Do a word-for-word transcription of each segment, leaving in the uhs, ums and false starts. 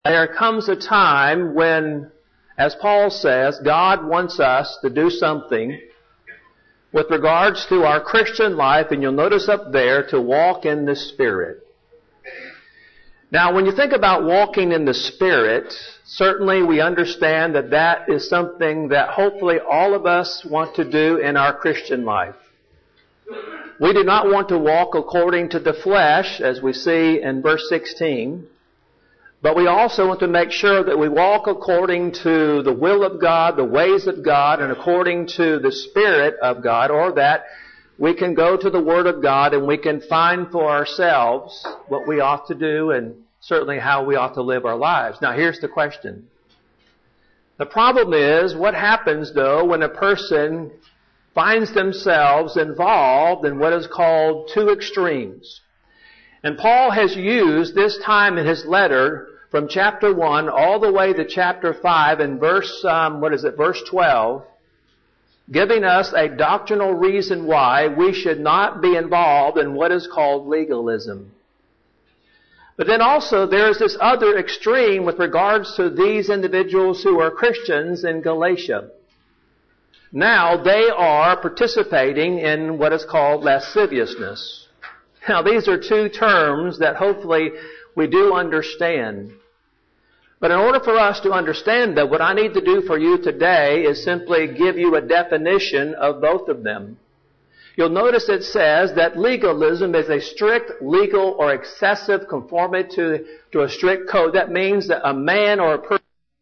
There comes a time when, as Paul says, God wants us to do something with regards to our Christian life, and you'll notice up there, to walk in the Spirit. Now, when you think about walking in the Spirit, certainly we understand that that is something that hopefully all of us want to do in our Christian life. We do not want to walk according to the flesh, as we see in verse sixteen, but we also want to make sure that we walk according to the will of God, the ways of God, and according to the Spirit of God, or that we can go to the Word of God and we can find for ourselves what we ought to do and certainly how we ought to live our lives. Now, here's the question. The problem is, what happens, though, when a person finds themselves involved in what is called two extremes? And Paul has used this time in his letter from chapter one all the way to chapter five and verse, um, what is it, verse twelve, giving us a doctrinal reason why we should not be involved in what is called legalism. But then also there is this other extreme with regards to these individuals who are Christians in Galatia. Now they are participating in what is called lasciviousness. Now these are two terms that hopefully we do understand. But in order for us to understand that, what I need to do for you today is simply give you a definition of both of them. You'll notice it says that legalism is a strict legal or excessive conformity to, to a strict code. That means that a man or a person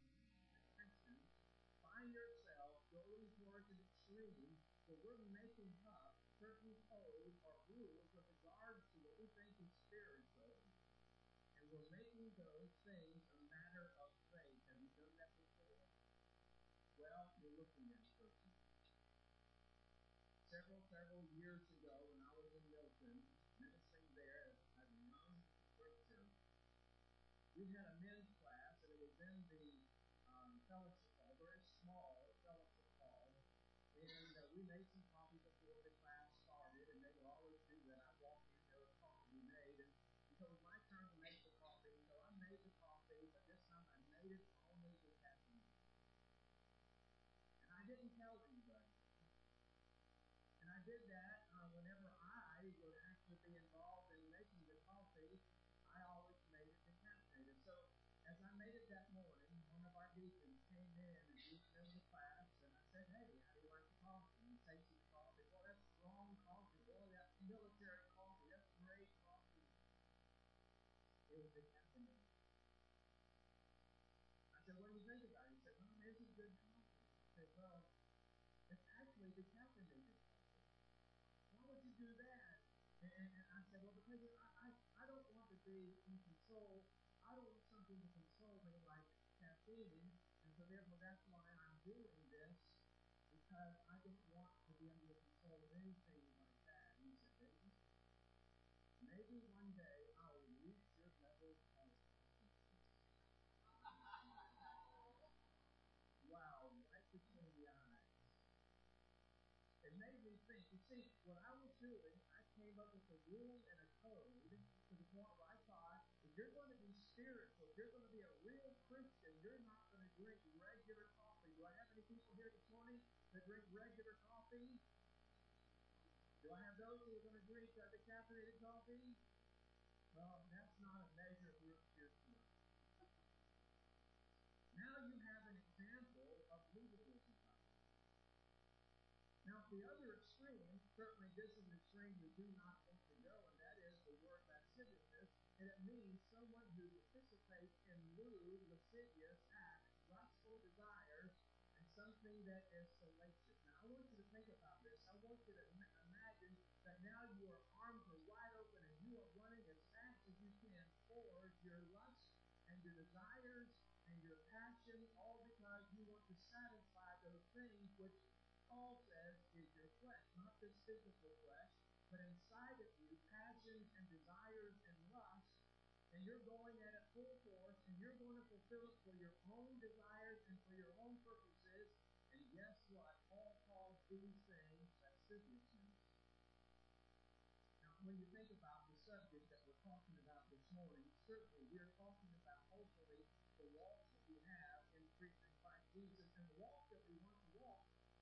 find yourself going towards an extreme where we're making up certain codes or rules with regards to what we think is spiritual, and we're making those things a matter of faith. Have you done that before? Well, you're looking at a person. Several, several years ago, when I was in Milton, ministering there as a young Christian, we had a men's class, and it was in the um, fellowship hall, very small fellowship hall, and uh, we made some coffee before the class started, and they would always do that. I walked in, there was coffee we made, and so it was my turn to make the coffee, so I made the coffee, but this time I made it only with caffeine. And I didn't tell anybody. And I did that uh, whenever I would actually be involved in making the coffee. I always made it decaffeinated. So as I made it that morning, one of our deacons came in and he was in the class, and I said, "Hey, how do you like the coffee?" And he tasted the coffee. "Well, that's strong coffee. Boy, that's military coffee. That's great coffee." It was decaffeinated. I said, "What do you think about it?" He said, "Well, this is good coffee." I said, "Well, it's actually decaffeinated. Why would you do that?" And, and, and I said, "Well, because I, I, I don't want to be in control. I don't want something to control me like caffeine. And so therefore that's why I'm doing this, because I don't want to be under the control of anything like that." And he said, "Maybe, maybe one day I will reach your level of coffee." Wow, right between the eyes. It made me think. You see, what I was doing, I came up with a rule and a code to the point where I thought, if you're going to be spiritual, if you're going to be a real Christian, you're not going to drink regular coffee. Do I have any people here this morning that drink regular coffee? Do I have those who are going to drink uh, decaffeinated coffee? Well, that's not a measure of your spirituality. Now you have an example of legalism. Now, the other extreme, certainly this is an extreme we do not want to go, and that is the word lasciviousness, and it means someone who participates in lewd, lascivious acts, lustful desires, and something that is salacious. Now, I want you to think about this. I want you to imagine that now your arms are wide open and you are running as fast as you can towards your lust and your desires and your passion, all because you want to satisfy those things which Paul says is your flesh, not this physical flesh, but inside of you, passions and desires and lust, and you're going at it full force, and you're going to fulfill it for your own desires and for your own purposes, and guess what? Paul calls these things lasciviousness. Now, when you think about the subject that we're talking about this morning, certainly we're talking about, hopefully,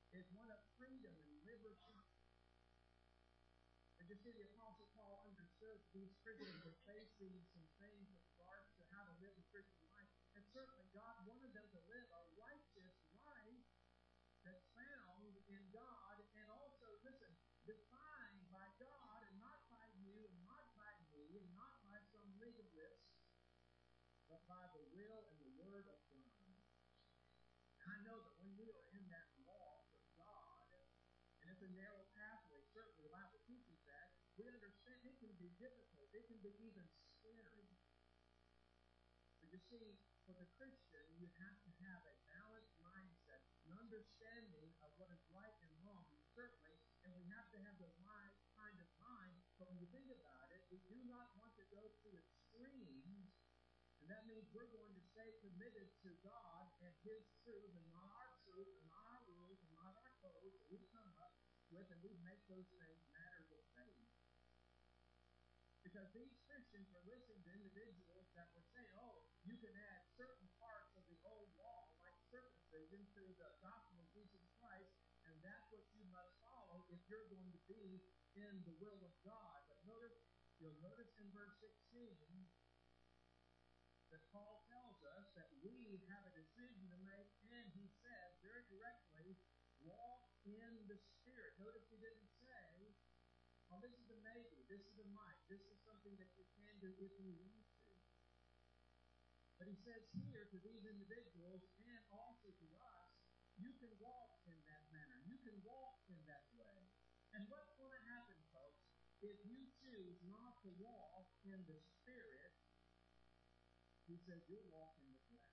is one of freedom and liberty. And you see, the Apostle Paul understood these Christians were facing some things with regards to how to live the Christian life. And certainly God wanted them to live a righteous life that's found in God, and also, listen, defined by God and not by you and not by me and not by some legalist, but by the will and the Word of God. I know that when we are in that law of God, and it's a narrow pathway, certainly the Bible teaches that, we understand it can be difficult, it can be even scary. But you see, for the Christian, you have to have a balanced mindset, an understanding of what is right and wrong, certainly, and we have to have the right kind of mind. But when you think about it, we do not want to go to extremes, and that means we're going to stay committed to God and His truth, and not our truth, and not our rules, and not our codes that we come up with, and we make those things matters of faith. Because these Christians were listening to individuals that were saying, oh, you can add certain parts of the old law, like circumcision, to the gospel of Jesus Christ, and that's what you must follow if you're going to be in the will of God. But notice, you'll notice in verse sixteen, that Paul tells us that we have a decision to make, and he says very directly, walk in the Spirit. Notice he didn't say, oh, this is a maybe, this is a might, this is something that you can do if you want to. But he says here to these individuals, and also to us, you can walk in that manner. You can walk in that way. And what's going to happen, folks, if you choose not to walk in the Spirit? He says you'll walk in the flesh.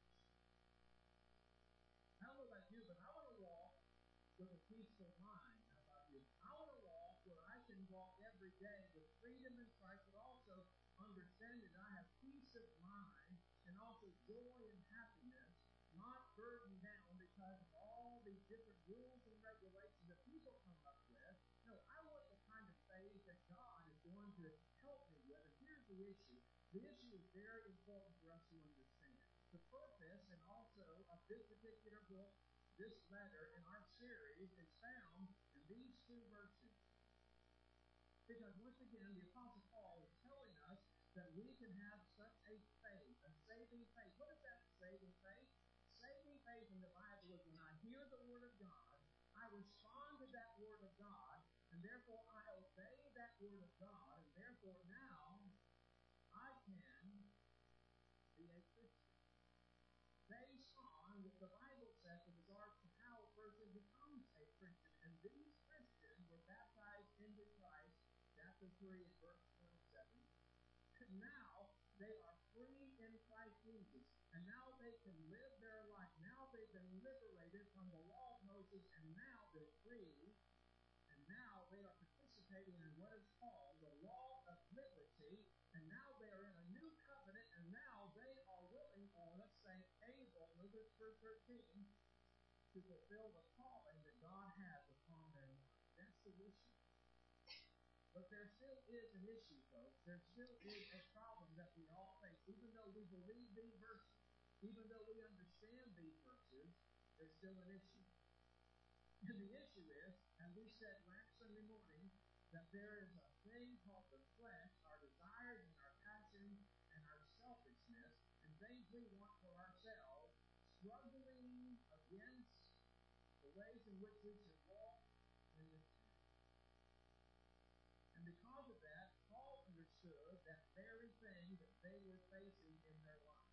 I don't know about you, but I want to walk with a peaceful mind. How about you? I want to walk where I can walk every day with freedom in Christ, but also understanding that I have peace of mind and also joy and happiness, not burdened down because of all these different rules and regulations that people come up with. No, I want the kind of faith that God is going to help me with. And here's the issue. The issue is very important for us to understand. The purpose and also of this particular book, this letter in our series, is found in these two verses. Because once again, the Apostle Paul is telling us that we can have such a faith, a saving faith. What is that saving faith? Saving faith in the Bible is when I hear the Word of God, I respond to that Word of God, and therefore I obey that Word of God, and therefore now I can be a Christian. Based on what the Bible says in regards to how a person becomes a Christian. And these Christians were baptized into Christ, chapter three and verse twenty-seven. And now they are free in Christ Jesus. And now they can live their life. Now they've been liberated from the law of Moses, and now they're free. And now they are participating in what is called the law of liberty. And now they are in a new covenant. And now they are willing, or let's say able, look at verse thirteen, to fulfill the calling that God has upon their life. That's the issue. But there still is an issue, folks. There still is a problem that we all face. Even though we believe these verses, even though we understand these verses, there's still an issue. And the issue is, as we said last Sunday morning, that there is a thing called the flesh, our desires and our passions and our selfishness, and things we want for ourselves, struggling against the ways in which we should walk in the Spirit. And because of that, Paul understood that very thing that they were facing in their life.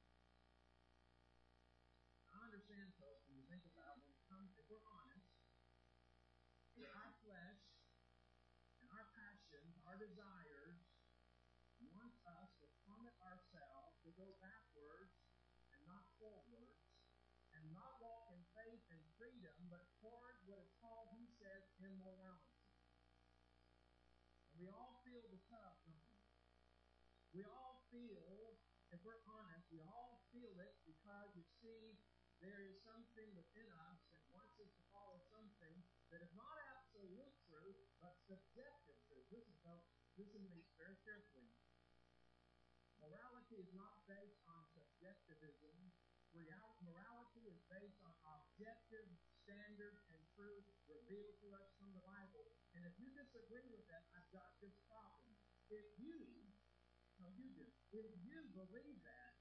I understand, folks, when you think about when it comes, if we're honest, our flesh and our passions, our desires, want us to plummet ourselves, to go backwards and not forwards, and not walk in faith and freedom, but toward what is called, he says, immorality. And we all feel the tug, don't we? We all feel, if we're honest, we all feel it because, you see, there is something within us that wants us to follow something that is not absolute truth, but subjective truth. Listen, folks, listen to me very carefully. Morality is not based on subjectivism. Real, morality is based on objective standards and truth. truth revealed to us from the Bible. And if you disagree with that, I've got this problem. If you, no you do, if you believe that,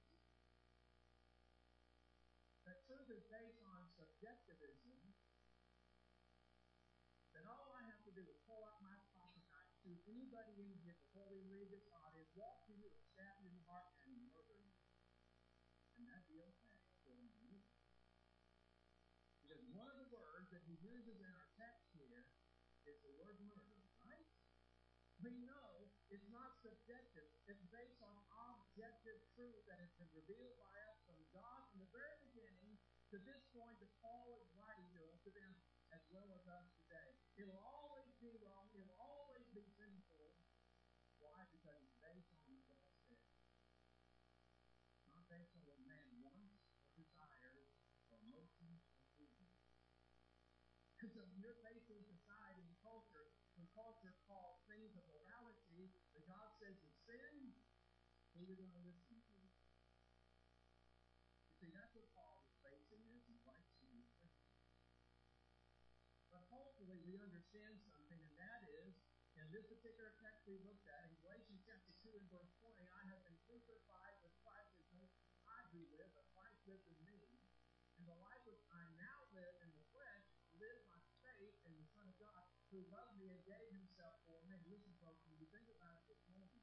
that truth is based on subjectivism, then all I have to do is pull out my pocket knife, shoot anybody in here before we leave this audience, walk to you, stab you in the heart, and murder you. And that'd be okay for me. Because one of the words that he uses in our text here is the word murder, right? We know it's not subjective. It's based on objective truth that has been revealed by us from God from the very beginning to this point that Paul is writing to us, to them as well as us today. It'll always be wrong. It'll always be sinful. Why? Because it's based on what I said. Not based on what man wants or desires or emotions or feelings. Because if you're facing society and culture, when culture calls things of morality that God says is sin, who are you going to listen to? You see, that's what Paul is facing as he writes to these Christians. But hopefully we understand something, and that is, in this particular text we looked at, in Galatians chapter two and verse twenty, I have been crucified with Christ, as no I do live, but Christ lives in me. And the life which I now live in the flesh, live by faith in the Son of God, who loved me and gave himself for me. Listen, folks, when you think about it this morning,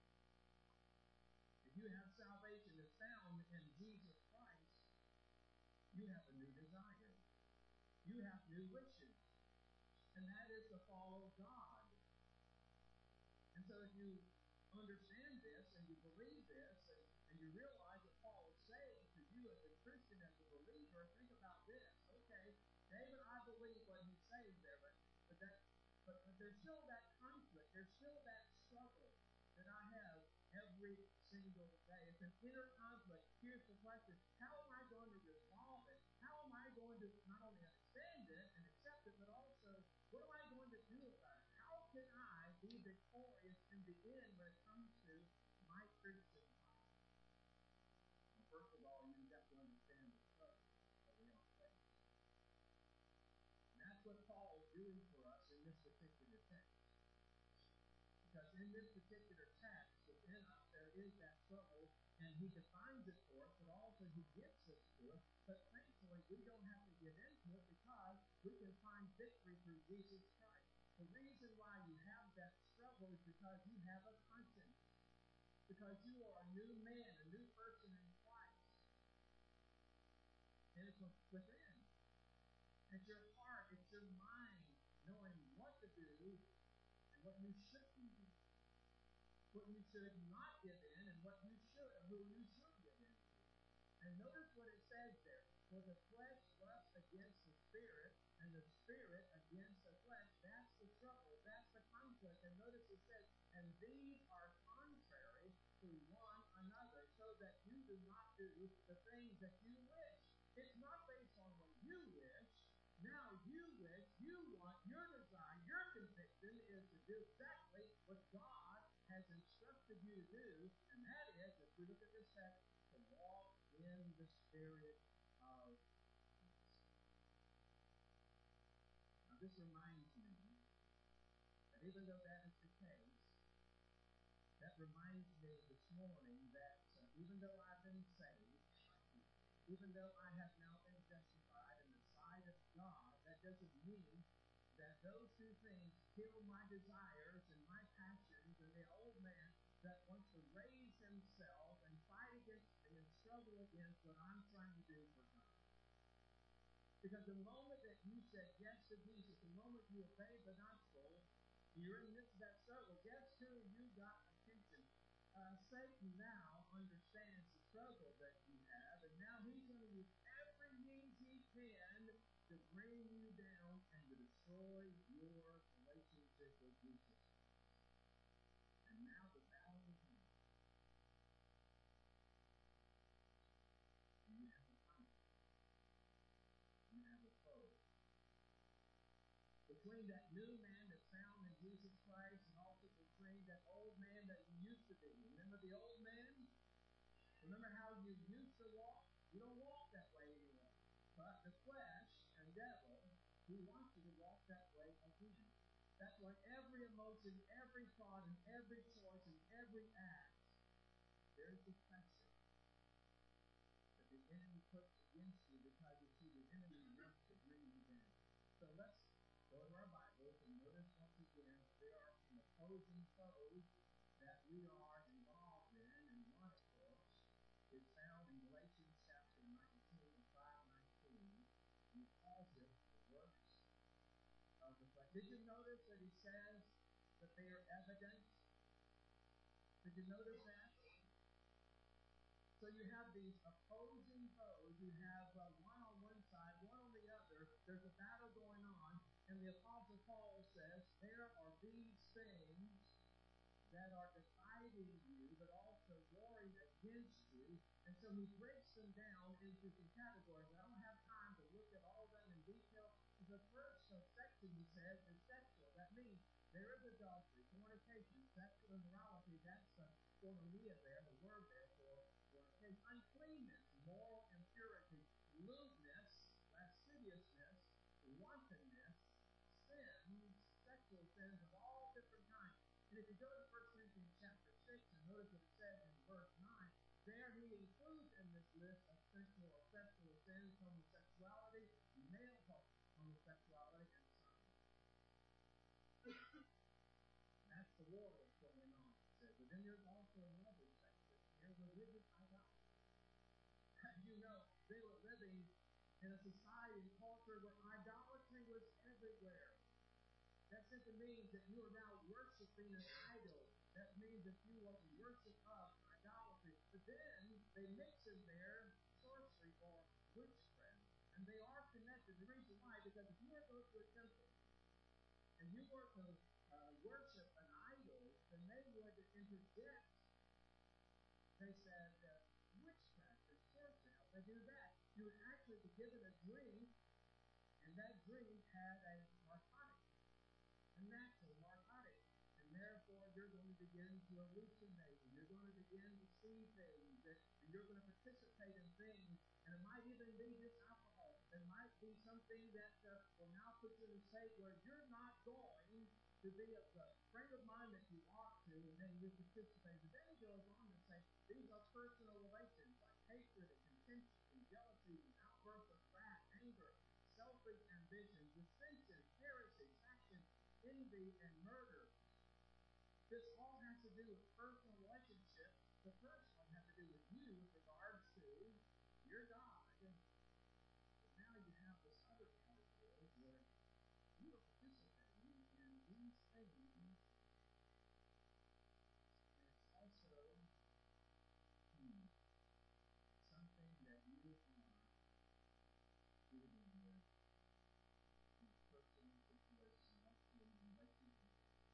if you have salvation that's found in Jesus Christ, you have a new desire. You have new wishes. And that is to follow God. And so if you understand this and you believe this and, and you realize what Paul is saying to you as a Christian, as a believer, think about this. Okay, David, I believe what he's saying there, but but that but, but there's still that conflict, there's still that struggle that I have every single day. It's an inner conflict. Here's the question: how am I going to resolve it? How am I going to not only understand it and accept it, but also what am I going to do about it? How can I be victorious in the end when it comes to my Christian life? Well, first of all, you've got to understand the struggle that we all face. And that's what Paul is doing for us in this particular text. Because in this particular text, within us, there is that struggle, and he defines it for us, but also he gets us to it. But thankfully, we don't have to get into it because we can find victory through Jesus Christ. The reason why you have that struggle is because you have a conscience. Because you are a new man, a new person in Christ. And it's within. It's your heart, it's your mind, knowing what to do and what you shouldn't do, what you should not give in, and what you should, or who you should give in to. And notice what it says there: for the flesh lusts against the spirit, and the spirit against the flesh. That's the struggle, that's the conflict. And notice it says, and these are contrary to one another, so that you do not do the things that you wish. It's not based on what you wish. Now you wish, you want, your desire, your conviction is to do exactly what God has instructed you to do, and that is, as we look at this text, to walk in the Spirit of peace. Now this reminds me that even though that is the case, that reminds me this morning that uh, even though I've been saved, even though I have now been justified in the sight of God, that doesn't mean that those two things kill my desires and my passions and the old man that wants to raise himself and fight against me and struggle against what I'm trying to do for God. Because the moment that you said yes to Jesus, the moment you obeyed the gospel, you're in the midst of that struggle. Guess who you got attention? Uh, Satan now understands the struggle that you have, and now he's going to use every means he can to bring you down and to destroy your relationship with Jesus. And now the battle is on. And you have a conflict. You have a foe. Between that new man that's found in Jesus Christ and also between that old man that you used to be. Remember the old man? Remember how you used to walk? You don't walk that way anymore. But the flesh and devil He wants you to walk that way again. That's why every emotion, every thought, and every choice, and every act, there's the pressure that the enemy puts against you because you see the enemy wants to bring you down. So let's go to our Bibles and notice once again there are some opposing foes that we are involved in, and one, of course, is found in Galatians chapter nineteen, five nineteen. He calls it the works of the flesh. Did you notice that he says that they are evident? Did you notice that? So you have these opposing foes. You have uh, one on one side, one on the other. There's a battle going on, and the Apostle Paul says there are these things that are dividing you, but also warring against you. And so he breaks them down into some categories. I don't have time to look at all of them in detail. The first section, he says, is sexual. That means there is adultery, fornication, sexual immorality. That's the porneia there, the word there for fornication. Uncleanness, moral impurity, lewdness, lasciviousness, wantonness, sins, sexual sins of all different kinds. And if you go to First Corinthians chapter six and notice what it says in verse nine, there he includes in this list of sexual or sexual sins, homosexuality, male homosexuality, and sodomy. That's the war that's going on, it says. But then there's also another section here, religious idolatry. As you know, they were living in a society and culture where idolatry was everywhere. That simply means that you are now worshiping an idol. That means that you are the worship of idolatry. But then they mix in there sorcery or witchcraft. And they are connected. The reason why, because if you were to go to a temple and you were to uh, worship an idol, then they would interject, they said, uh, witchcraft or sorcery. How they do that? You would actually be given a drink, and that drink had a narcotic. A natural narcotic. And therefore, you're going to begin to hallucinate, and you're going to begin to see things, and, and you're going to participate in things, and it might even be just alcohol. It might be something that uh, will now put you in a state where you're not going to be of the frame of mind that you ought to, and then you participate. But then he goes on to say, these are personal relations, like hatred and contention and jealousy and outbursts of wrath, anger, selfish ambition, dissension, heresy, faction, envy, and murder. This all has to do with personal relationships. The first one has to do with you with regards to your God. But now you have this other category where you are participating in these things. And it's also hmm, something that you are dealing with in a personal situation, also in a relationship.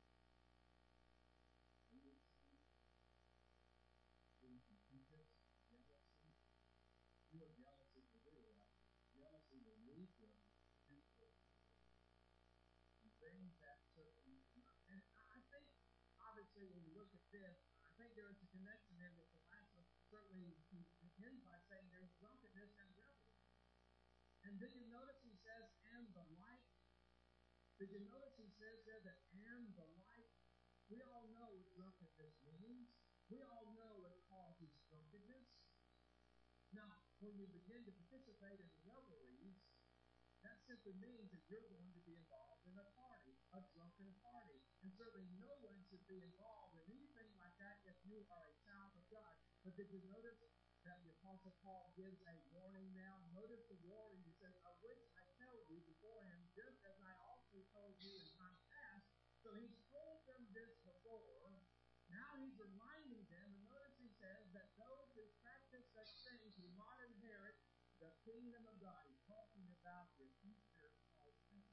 Contentious, jealousy. You are jealousy will do that. Jealousy will lead you to do and things that certainly not. And I think, obviously, when you look at this, I think there is a connection there with the last one. Certainly, he ends by saying there's drunkenness and revelry. And did you notice he says, and the like? Did you notice he says there that and the like? We all know what drunkenness means. We all know what causes drunkenness. Now, when you begin to participate in revelries, that simply means that you're going to be involved in a party, a drunken party. And certainly no one should be involved in anything like that if you are a child of God. But did you notice that the Apostle Paul gives a warning now? Notice the warning. He says, of which I tell you beforehand, just as I also told you in times past. So he's told them this before. Now he's reminding them, and notice he says that those who practice such things will not inherit the kingdom of God. He's talking about the future called heaven.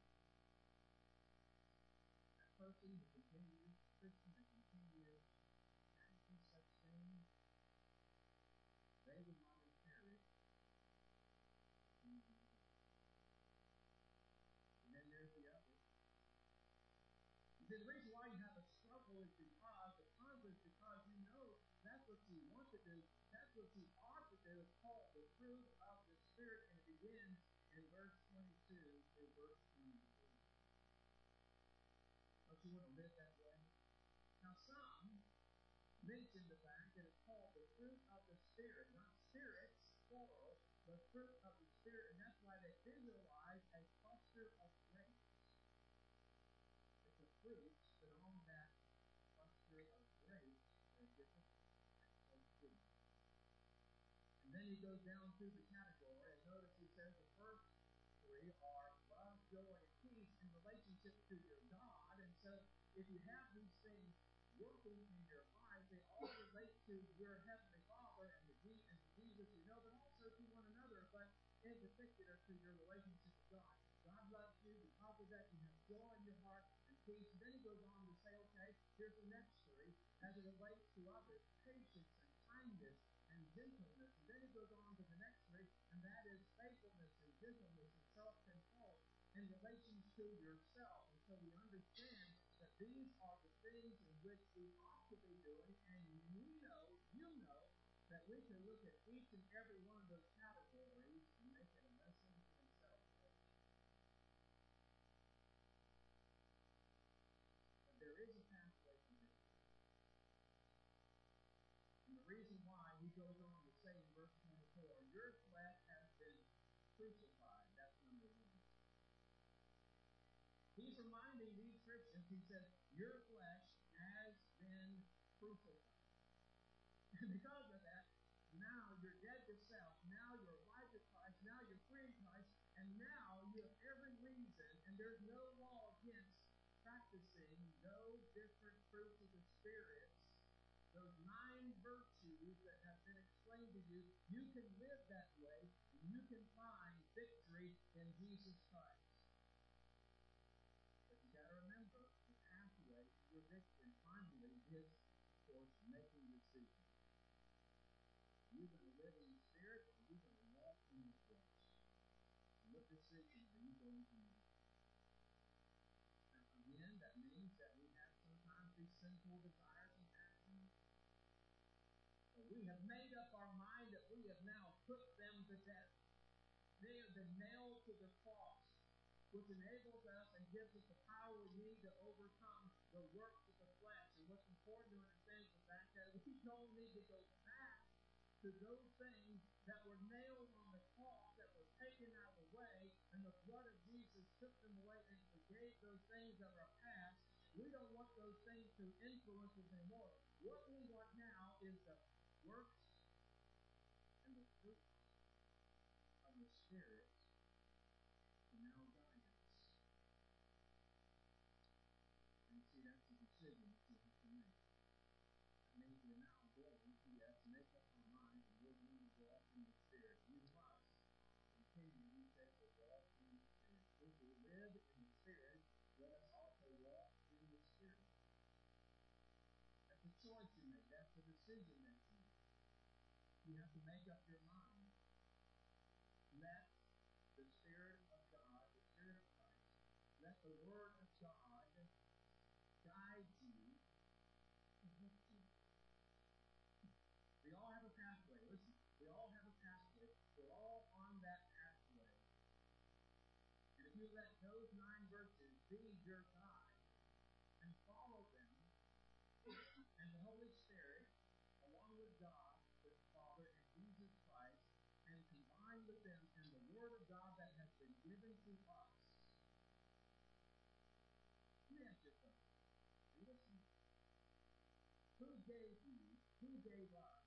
That person who continues, Christian who continues practicing such things, they will not inherit the kingdom of God. And then there's the other. The reason why you have a struggle is because the conflict is because you know that's what you want to do, that's what you ought to do. It's called the fruit of the Spirit, and it begins in verse twenty-two through verse twenty. you want to live that way? Now some mention the fact that it's called the fruit of the Spirit, not spirits, plural, the fruit of the Spirit, and that's why they visualize a cluster of grapes. It's a fruit, but on that cluster of grapes, there are different types of fruit. And then he goes down through the category, and notice he says the first three are love, joy, and peace in relationship to your God. And so if you have these things working in your life, they all relate to your Heavenly Father and the and to Jesus you know, but also to one another, but in particular to your relationship with God. God loves you. Because of that, you have joy in your heart and peace. And then he goes on to say, okay, here's the next three as it relates to others: patience and kindness and gentleness. And then he goes on to the next three, and that is faithfulness and gentleness and self-control in relation to yourself. And so we understand that these are the things in which we ought to be doing, and we know, you know, that we can look at each and every one of those categories and make it a lesson in itself. But there is a pathway to this. And the reason why he goes on to say in verse twenty-four, your flesh has been crucified. That's number one. He's reminding these Christians, he says, your flesh has been crucified. And because of that, now you're dead to self, now you're alive to Christ, now you're free in Christ, and now you have every reason, and there's no law against practicing those different fruits of the Spirit, those nine virtues that have been explained to you. You can live that way, and you can find victory in Jesus Christ. But you got to remember, the pathway to your victory finally is, of course, making decisions. Are you going to live in the Spirit, or are you going to walk in the flesh? And what decision are you going to make? Now, again, that means that we have sometimes these sinful desires and passions. But we have made up our mind that we have now put them to death. They have been nailed to the cross, which enables us and gives us the power we need to overcome the works of the flesh. And what's important to understand is the fact that we don't need to go back to those things that were nailed on the cross, that were taken out of the way, and the blood of Jesus took them away and forgave those things that are past. We don't want those things to influence us anymore. What we want now is the works and the fruits of the Spirit to now guide us. And see, that's the decision that you have to make. That means we're now going to, yes, make up our mind and we're going to walk in the Spirit. You must continue, he says, to walk in the Spirit. If we live in the Spirit, let us also walk in the Spirit. That's a choice you make. That's a decision that you make. You have to make up your mind. Let the Spirit of God, the Spirit of Christ, let the Word of God guide you to victory. We all have a pathway. Listen, we all have a pathway. We're all on that pathway. And if you let those nine virtues be your guide and follow them, and the Holy Spirit, along with God, the Father, and Jesus Christ, and combine with them in the Word of God that has been given to us. Let me ask you something. Listen. Who gave you, who gave us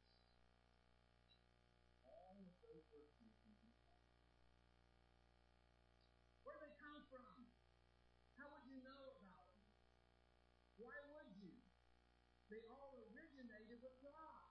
all of those virtues in Jesus Christ? Where do they come from? How would you know about them? Why would you? They all originated with God.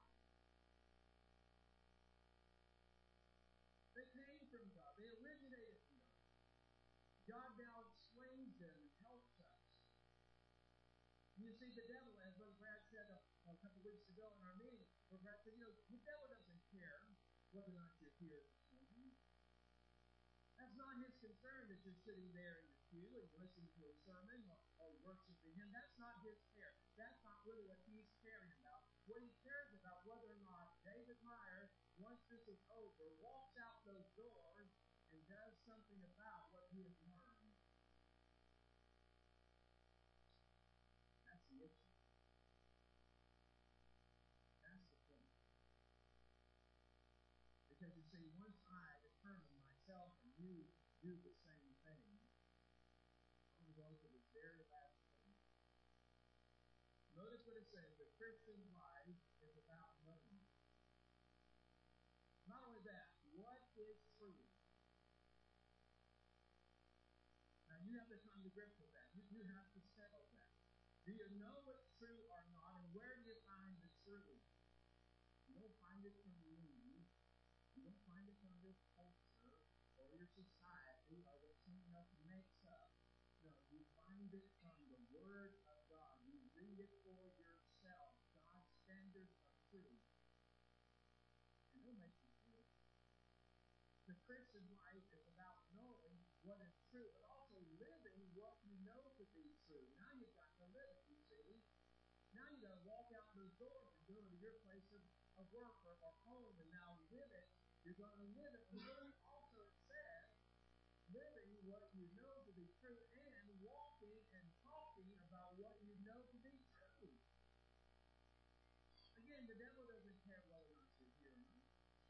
They came from God. They originated from God. God now explains them and helps us. You see, the devil, as Brother Brad said a, a couple weeks ago in our meeting, where Brad said, you know, the devil doesn't care whether or not you're here this morning. That's not his concern that you're sitting there in the pew and listening to a sermon or, or worshiping him. That's not his care. That's not really what he's caring about. What he cares about, whether or not David Meyer, once this is over, walks out those doors and does something about what he has learned. do the same thing. I'm going to go to the very last thing. Notice what it says. The Christian life is about knowing. Not only that, what is true? Now you have to come to grips with that. You, you have to settle that. Do you know what's true or not? And where do you find the truth? You don't find it from you. You don't find it from your culture or your society or what someone else makes up. No, you find it from the Word of God. You read it for yourself. God's standards of truth. And it'll make you feel. The Christian life is about knowing what is true, but also living what you know to be true. Now you've got to live it, you see. Now you've got to walk out those doors and go to your place of, of work or, or home and now live it. You're going to live it. And then also it says, living what you know to be true and walking and talking about what you know to be true. Again, the devil doesn't care whether or not you're here or not.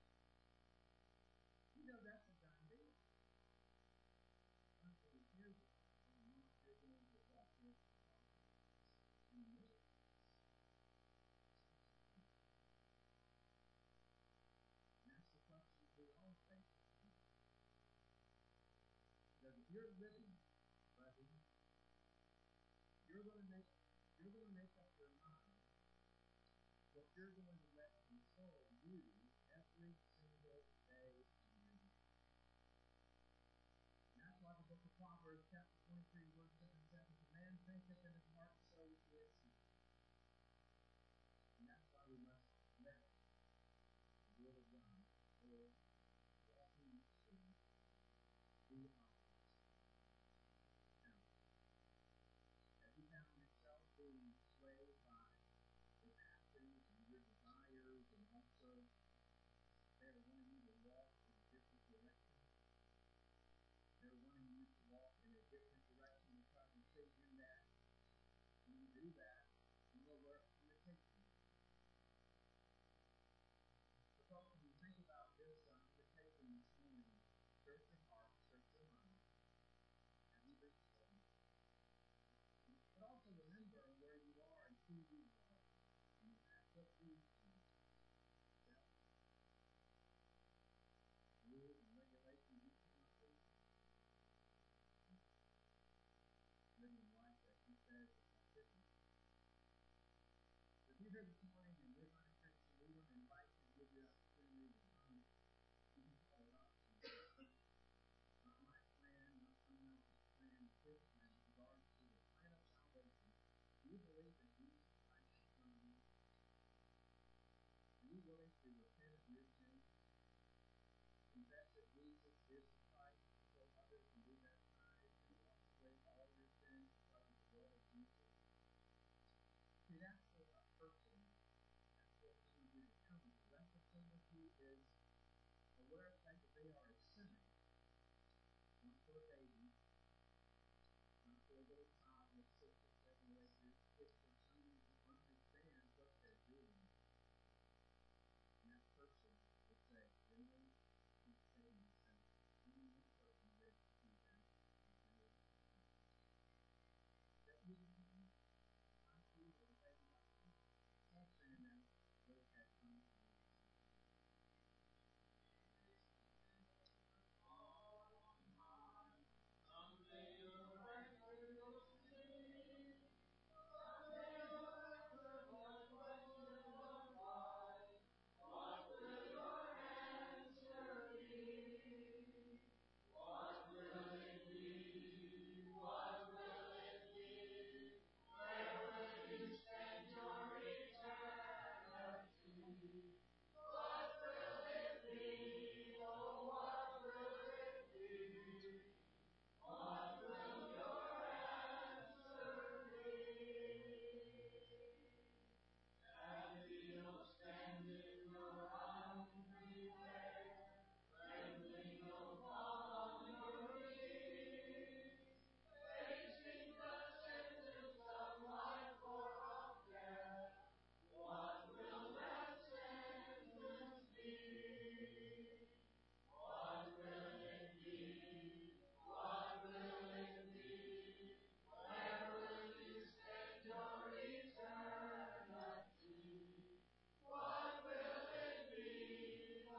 You know that's a done deal. Until he hears it, or not, you're going to walk in and live it. And that's the question we all face. Because if you're living, buddy, you're going to make you're going to make up your mind what you're going to let control you every single day. And that's why the book of Proverbs, chapter twenty-three, verse seven says, "If a man thinketh in his heart, so is he." And that's why we must let the will of God